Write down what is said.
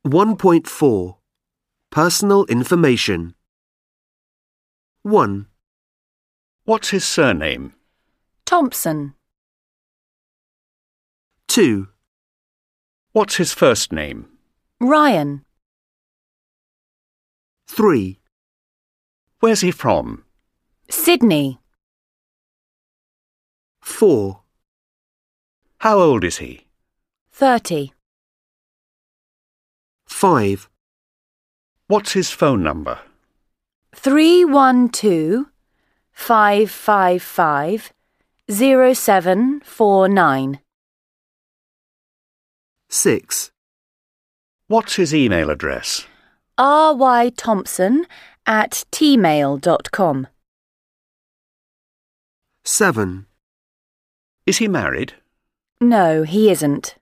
1.4 Personal information. 1, What's his surname? Thompson. 2, What's his first name? Ryan. 3, Where's he from? Sydney. 4, How old is he? 30. 5, What's his phone number? 312-555-0749. 6, What's his email address? rythompson@tmail.com. 7, Is he married? No, he isn't.